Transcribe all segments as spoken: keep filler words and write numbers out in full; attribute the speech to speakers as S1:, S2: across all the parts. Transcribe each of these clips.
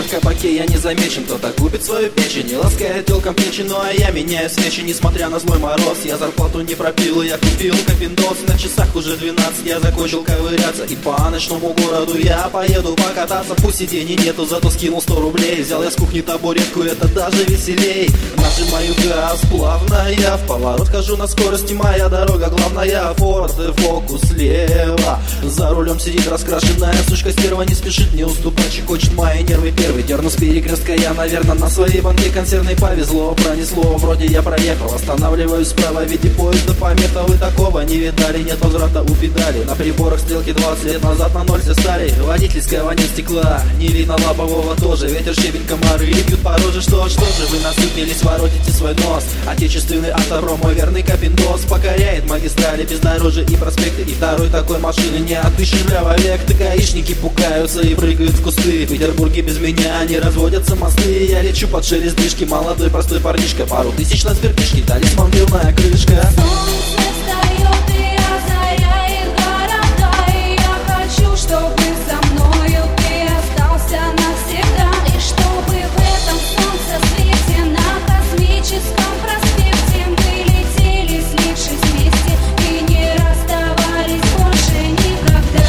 S1: кабаке я не замечен. Кто-то губит свою печень и ласкает телкам плечи. Ну а я меняю свечи, несмотря на злой мороз. Я зарплату не пропил, я купил капиндос. На часах уже двенадцать, я закончил ковыряться. И по ночному городу я поеду покататься. Пусть сидений нету, зато скинул сто рублей. Взял я с кухни табуретку, это даже веселей. Нажимаю газ плавно, я в поворот хожу на скорости. Моя дорога главная, Форд Фокус слева. За рулем сидит раскрашенная сучка стерва. Не спешит не уступать, щекочет мои нервы первый. Дерну с перекрестка я, наверное, на своей банке консервной повезло. Пронесло, вроде я проехал. Останавливаюсь справа, виде поезда помета. Вы такого не видали, нет возврата у педали. На приборах стрелки двадцать лет назад на ноль все стали. Водительского не стекла, не видно лобового тоже. Ветер, щебень, комары бьют по роже. Что, что же вы насупились, воротите свой нос? Отечественный автопром, мой верный капиндос. Покоряет магистрали, бездорожье и проспекты. И второй такой машины не отыщешь век. Так гаишники пукаются и прыгают в кусты. В Петербурге без меня не разводятся мосты. Я лечу под шелест движки, молодой простой парнишка. Пару тысяч на сберкнижке, талисман дверная крышка.
S2: Солнце встает и озаряет города. И я хочу, чтобы со мною ты остался навсегда. И чтобы в этом солнце свете на космическом проспекте мы летели, слившись вместе, и не расставались больше никогда.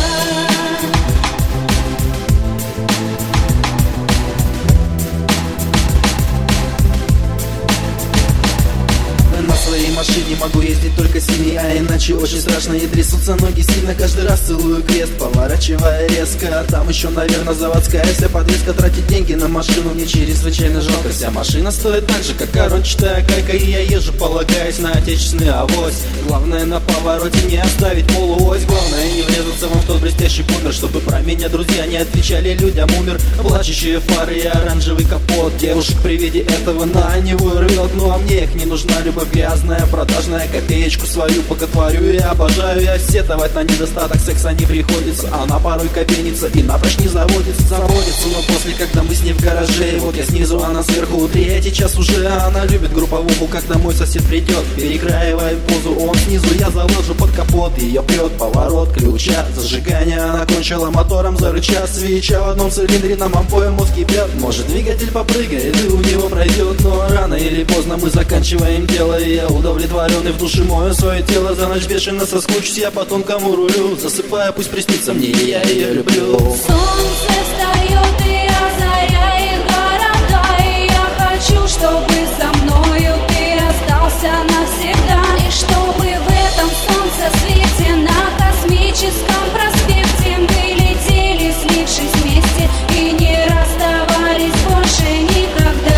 S1: На своей машине могу ездить только синий, а иначе очень страшно и трясутся ноги сильно. Каждый раз целую крест, поворачивая резко. Там еще, наверное, заводская вся подвеска. Тратить деньги на машину мне чрезвычайно жалко. Вся машина стоит так же, как корончатая кайка. И я езжу, полагаясь на отечественный авось. Главное на повороте не оставить полуось. Главное не врезаться вам в тот блестящий бумер, чтобы про меня друзья не отвечали людям умер. Плачущие фары и оранжевый капот. Девушек при виде этого на него рвет. Ну а мне их не нужна любовь грязная, продажная. Копеечку свою боготворю я, обожаю я. Сетовать на недостаток секса не приходится. Она порой копенится и напрочь не заводится. Заводится, но после, когда мы с ней в гараже. Вот я снизу, она сверху, третий час уже. Она любит групповуху, когда мой сосед придет. Перекраивает позу, он снизу, я заложу под капот. Ее прет поворот ключа, зажигание. Она кончила мотором, зарыча. Свеча в одном цилиндре, нам обоим мозг кипят. Может, двигатель попрыгает и у него пройдет. Но рано или поздно мы заканчиваем дело. И я удовлетворенный в душе мою свое тело. За ночь бешено соскучусь я по тонкому рулю. Засыпая, пусть приснится мне, и я ее люблю.
S2: Солнце встает и озаряет города. И я хочу, чтобы со мною ты остался навсегда. И чтобы в этом солнце свете на космическом проспекте мы летели, слившись вместе, и не расставались больше никогда.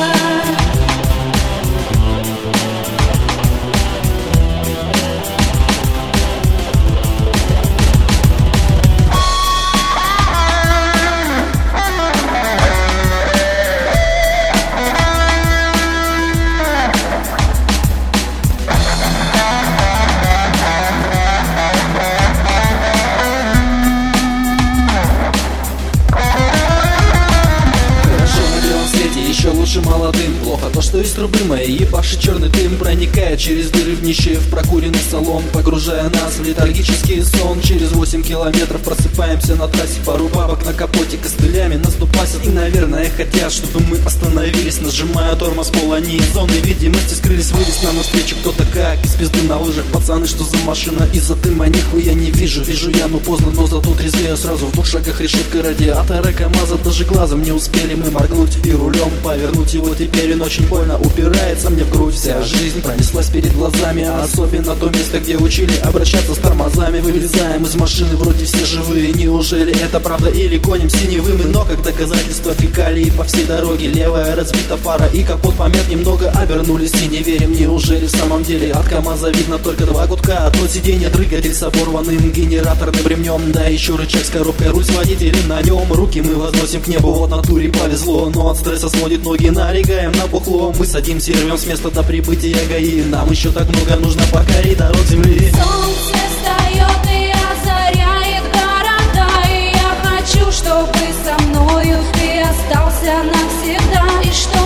S1: Молодым плохо то, что из трубы моей ебаши черный дым проникает через дыры в днище в прокуренный салон, погружая нас в летаргический сон. Через восемь километров просыпаемся на трассе. Пару бабок на капоте костылями нас дубасят. И, наверное, хотят, чтобы мы остановились. Нажимая тормоз, пол они из зоны видимости скрылись. Вылез нам навстречу кто-то как из пизды на лыжах. Пацаны, что за машина? Из-за дыма нихуя не вижу. Вижу я, ну поздно, но зато трезвею сразу. В двух шагах решетка радиатора КамАЗа. Даже глазом не успели мы моргнуть и рулем повернуть его. Теперь он очень больно упирается мне в грудь. Вся жизнь пронеслась перед глазами, а особенно то место, где учили обращаться с тормозами. Вылезаем из машины, вроде все живые. Неужели это правда или гоним синевыми? Но как доказательство фекалий по всей дороге. Левая разбита фара и капот помят немного. Обернулись и не верим, неужели в самом деле от КамАЗа видно только два гудка. Одно сиденье, двигатель с оборванным генераторным ремнем. Да еще рычаг с коробкой, руль с водителем на нем. Руки мы возносим к небу, вот натуре повезло. Но от стресса сводит ноги, налегаем на бухло. Мы садимся и рвем с места до прибытия ГАИ. Нам еще так много нужно покорить дорог земли.
S2: Солнце встает и озаряет города. И я хочу, чтобы со мною ты остался навсегда. И что